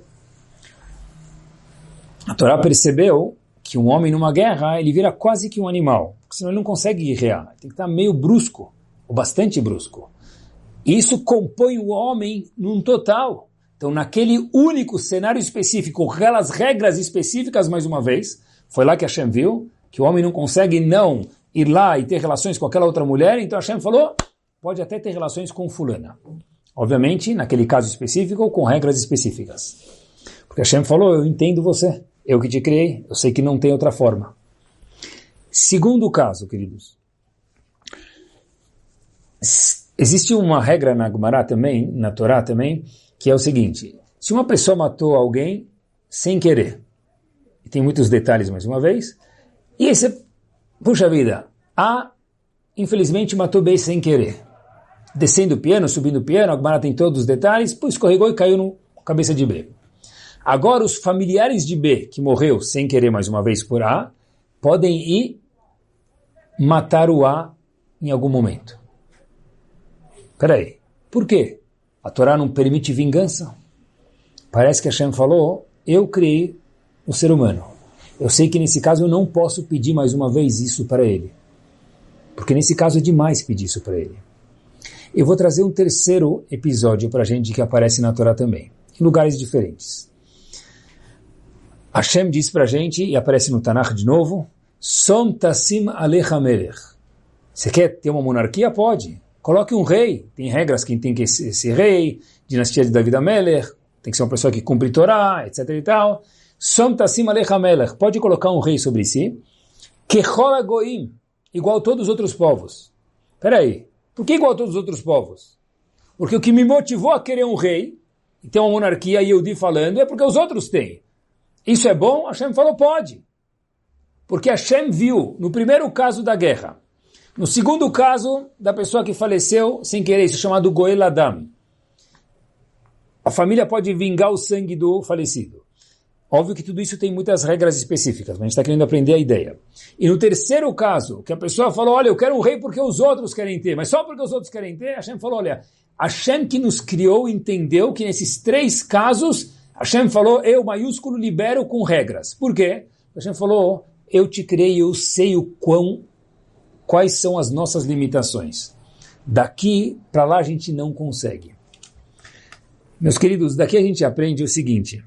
A Torá percebeu que um homem numa guerra, ele vira quase que um animal, porque senão ele não consegue guerrear, tem que estar meio brusco, ou bastante brusco. E isso compõe o homem num total. Então, naquele único cenário específico, aquelas regras específicas, mais uma vez, foi lá que Hashem viu que o homem não consegue não ir lá e ter relações com aquela outra mulher, então Hashem falou, pode até ter relações com fulana. Obviamente, naquele caso específico, com regras específicas. Porque Hashem falou, eu entendo você, eu que te criei, eu sei que não tem outra forma. Segundo caso, queridos, existe uma regra na Gemara também, na Torá também, que é o seguinte, se uma pessoa matou alguém sem querer, e tem muitos detalhes mais uma vez, e aí você, puxa vida, A, infelizmente matou B sem querer, descendo o piano, subindo o piano, a Gemara tem todos os detalhes, pô, escorregou e caiu na cabeça de B. Agora os familiares de B, que morreu sem querer mais uma vez por A, podem ir matar o A em algum momento. Peraí, por quê? A Torá não permite vingança? Parece que Hashem falou, eu criei o ser humano. Eu sei que nesse caso eu não posso pedir mais uma vez isso para ele. Porque nesse caso é demais pedir isso para ele. Eu vou trazer um terceiro episódio para a gente que aparece na Torá também, em lugares diferentes. Hashem diz para a gente, e aparece no Tanakh de novo, Som tassim alecha melech. Você quer ter uma monarquia? Pode. Coloque um rei, tem regras quem tem que ser, ser rei, dinastia de David Amelech, tem que ser uma pessoa que cumpre Torá, etc e tal. Som tassim alecha melech, pode colocar um rei sobre si, kechol hagoim, igual a todos os outros povos. Peraí, por que igual a todos os outros povos? Porque o que me motivou a querer um rei, e ter uma monarquia, e eu di falando, é porque os outros têm. Isso é bom? Hashem falou, pode. Porque Hashem viu, no primeiro caso da guerra, no segundo caso, da pessoa que faleceu sem querer, isso é chamado Goel Adam. A família pode vingar o sangue do falecido. Óbvio que tudo isso tem muitas regras específicas, mas a gente está querendo aprender a ideia. E no terceiro caso, que a pessoa falou, olha, eu quero um rei porque os outros querem ter, mas só porque os outros querem ter, Hashem falou, olha, Hashem que nos criou entendeu que nesses três casos, Hashem falou, eu, maiúsculo, libero com regras. Por quê? Hashem falou, eu te criei, eu sei o quão, quais são as nossas limitações. Daqui para lá a gente não consegue. Meus queridos, daqui a gente aprende o seguinte,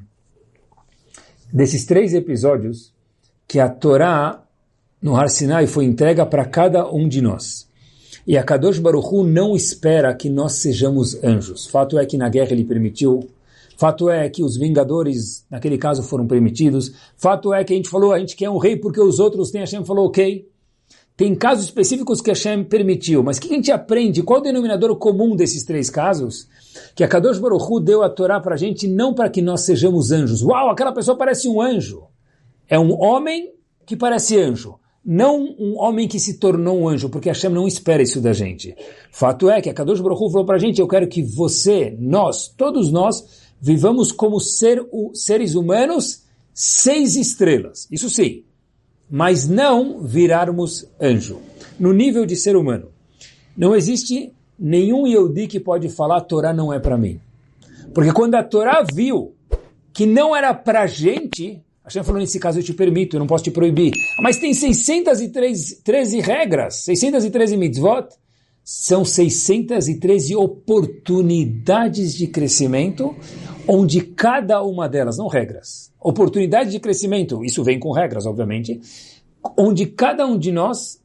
desses três episódios, que a Torá no Har Sinai foi entregue para cada um de nós. E a Kadosh Baruch Hu não espera que nós sejamos anjos. Fato é que na guerra ele permitiu. Fato é que os Vingadores, naquele caso, foram permitidos. Fato é que a gente falou, a gente quer um rei porque os outros têm. Hashem falou, ok. Tem casos específicos que Hashem permitiu. Mas o que a gente aprende? Qual o denominador comum desses três casos? Que a Kadosh Baruch Hu deu a Torá para a gente não para que nós sejamos anjos. Uau, aquela pessoa parece um anjo. É um homem que parece anjo. Não um homem que se tornou um anjo, porque Hashem não espera isso da gente. Fato é que a Kadosh Baruch Hu falou para a gente, eu quero que você, nós, todos nós, vivamos como ser, o, seres humanos seis estrelas. Isso sim. Mas não virarmos anjo. No nível de ser humano. Não existe nenhum Yehudi que pode falar a Torá não é para mim. Porque quando a Torá viu que não era para a gente, Hashem falou, nesse caso eu te permito, eu não posso te proibir. Mas tem seiscentas e treze regras, seiscentas e treze mitzvot, são seiscentas e treze oportunidades de crescimento, onde cada uma delas, não regras, oportunidades de crescimento, isso vem com regras, obviamente, onde cada um de nós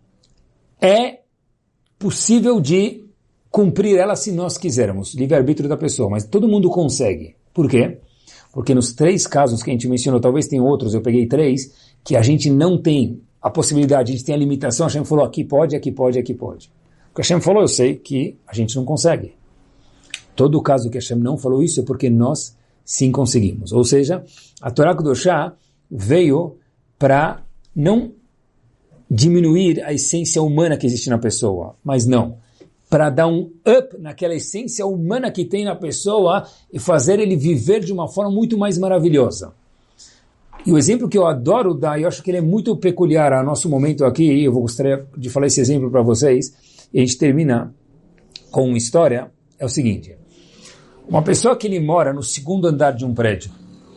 é possível de cumprir ela se nós quisermos, livre-arbítrio da pessoa, mas todo mundo consegue. Por quê? Porque nos três casos que a gente mencionou, talvez tenham outros, eu peguei três, que a gente não tem a possibilidade, a gente tem a limitação, a Hashem falou aqui pode, aqui pode, aqui pode. O que a Hashem falou, eu sei que a gente não consegue. Todo o caso que a Hashem não falou isso é porque nós sim conseguimos. Ou seja, a Torá Kedoshá veio para não diminuir a essência humana que existe na pessoa, mas não, para dar um up naquela essência humana que tem na pessoa e fazer ele viver de uma forma muito mais maravilhosa. E o exemplo que eu adoro dar, eu acho que ele é muito peculiar ao nosso momento aqui, eu vou gostaria de falar esse exemplo para vocês, e a gente termina com uma história, é o seguinte, uma pessoa que ele mora no segundo andar de um prédio,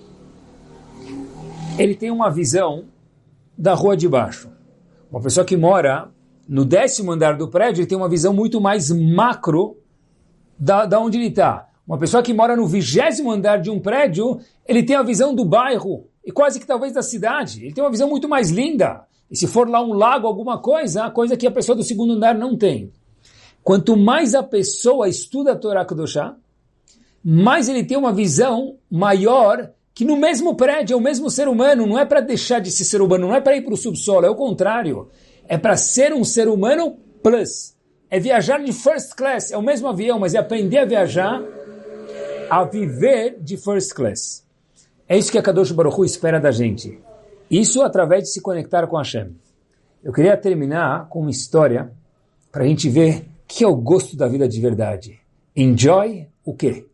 ele tem uma visão da rua de baixo. Uma pessoa que mora no décimo andar do prédio, ele tem uma visão muito mais macro da, da onde ele está. Uma pessoa que mora no vigésimo andar de um prédio, ele tem a visão do bairro e quase que talvez da cidade. Ele tem uma visão muito mais linda. E se for lá um lago, alguma coisa, coisa que a pessoa do segundo andar não tem. Quanto mais a pessoa estuda a Torá Kedoshá, mais ele tem uma visão maior que no mesmo prédio, é o mesmo ser humano, não é para deixar de ser ser humano, não é para ir para o subsolo, é o contrário. É para ser um ser humano plus. É viajar de first class, é o mesmo avião, mas é aprender a viajar, a viver de first class. É isso que a Kadosh Baruch Hu espera da gente. Isso através de se conectar com Hashem. Eu queria terminar com uma história para a gente ver o que é o gosto da vida de verdade. Enjoy o quê?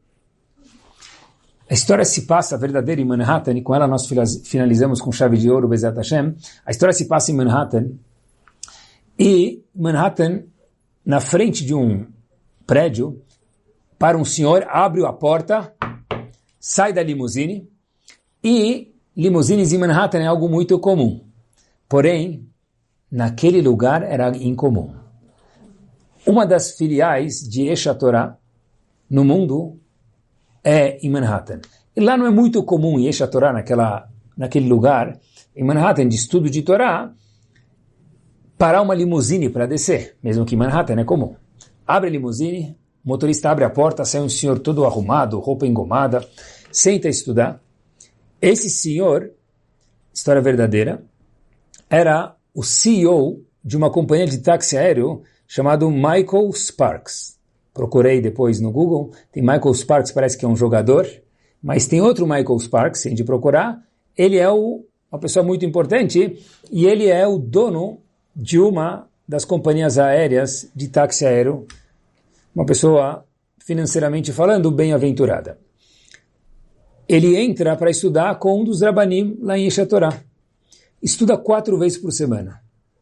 A história se passa verdadeira em Manhattan, e com ela nós finalizamos com chave de ouro, Bezat Hashem. A história se passa em Manhattan, e Manhattan, na frente de um prédio, para um senhor, abre a porta, sai da limusine, e limusines em Manhattan é algo muito comum. Porém, naquele lugar era incomum. Uma das filiais de Esha Torah no mundo é em Manhattan. E lá não é muito comum em Esha Torah, naquela, naquele lugar, em Manhattan, de estudo de Torá, parar uma limusine para descer, mesmo que em Manhattan é comum. Abre a limusine, o motorista abre a porta, sai um senhor todo arrumado, roupa engomada, senta a estudar. Esse senhor, história verdadeira, era o C E O de uma companhia de táxi aéreo chamado Michael Sparks. Procurei depois no Google, tem Michael Sparks, parece que é um jogador, mas tem outro Michael Sparks, se a gente procurar, ele é o, uma pessoa muito importante, e ele é o dono de uma das companhias aéreas de táxi aéreo, uma pessoa, financeiramente falando, bem-aventurada. ele entra para estudar com um dos Rabanim lá em Aish HaTorah. Estuda quatro vezes por semana.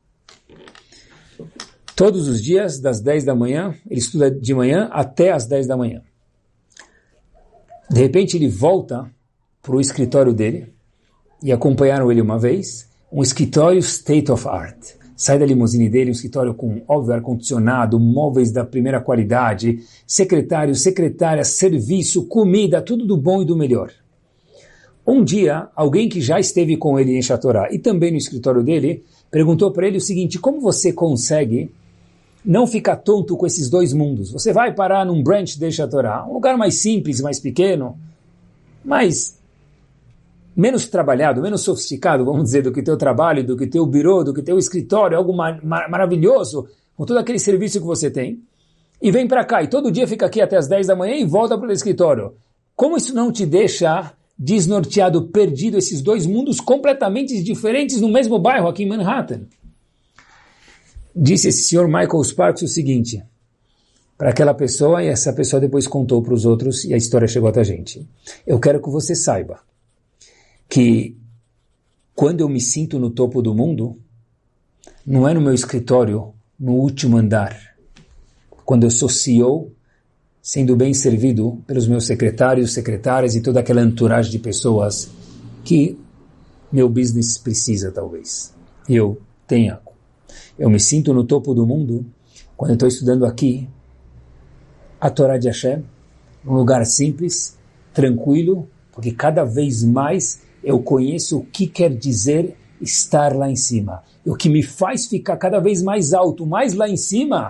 Todos os dias, das dez da manhã, ele estuda de manhã até as dez da manhã. De repente ele volta para o escritório dele, e acompanharam ele uma vez, um escritório state of art. Sai da limusine dele, um escritório com, óbvio, ar-condicionado, móveis da primeira qualidade, secretário, secretária, serviço, comida, tudo do bom e do melhor. Um dia, alguém que já esteve com ele em Aish HaTorah e também no escritório dele, perguntou para ele o seguinte: como você consegue não ficar tonto com esses dois mundos? Você vai parar num branch de Aish HaTorah, um lugar mais simples, mais pequeno, mais menos trabalhado, menos sofisticado, vamos dizer, do que teu trabalho, do que teu birô, do que teu escritório, algo mar mar maravilhoso, com todo aquele serviço que você tem, e vem para cá, e todo dia fica aqui até as dez da manhã e volta para o escritório. Como isso não te deixa desnorteado, perdido, esses dois mundos completamente diferentes no mesmo bairro aqui em Manhattan? Disse esse senhor Michael Sparks o seguinte, para aquela pessoa, e essa pessoa depois contou para os outros, e a história chegou até a gente. Eu quero que você saiba que quando eu me sinto no topo do mundo, não é no meu escritório, no último andar. Quando eu sou C E O, sendo bem servido pelos meus secretários, secretárias e toda aquela entourage de pessoas que meu business precisa, talvez. Eu tenha. Eu me sinto no topo do mundo quando eu estou estudando aqui a Torá de Hashem, num lugar simples, tranquilo, porque cada vez mais eu conheço o que quer dizer estar lá em cima. E o que me faz ficar cada vez mais alto, mais lá em cima,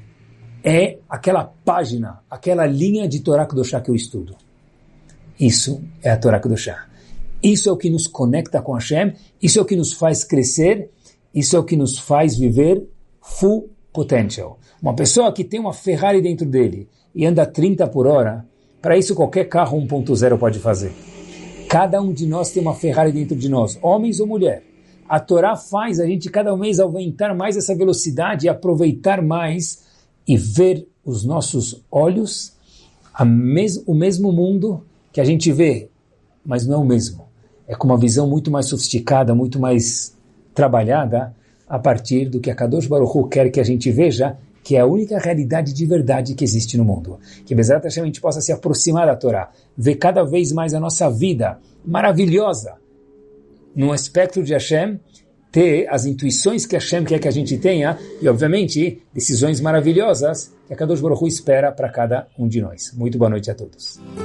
é aquela página, aquela linha de Torá Kedoshá que eu estudo. Isso é a Torá Kedoshá. Isso é o que nos conecta com Hashem, isso é o que nos faz crescer, isso é o que nos faz viver full potential. Uma pessoa que tem uma Ferrari dentro dele e anda trinta por hora, para isso qualquer carro um ponto zero pode fazer. Cada um de nós tem uma Ferrari dentro de nós, homens ou mulher. A Torá faz a gente cada mês aumentar mais essa velocidade e aproveitar mais e ver os nossos olhos a mes- o mesmo mundo que a gente vê, mas não é o mesmo. É com uma visão muito mais sofisticada, muito mais trabalhada a partir do que a Kadosh Baruch Hu quer que a gente veja, que é a única realidade de verdade que existe no mundo. Que Bezrat Hashem a gente possa se aproximar da Torá, ver cada vez mais a nossa vida maravilhosa no espectro de Hashem, ter as intuições que Hashem quer que a gente tenha e, obviamente, decisões maravilhosas que a Kadosh Baruch Hu espera para cada um de nós. Muito boa noite a todos.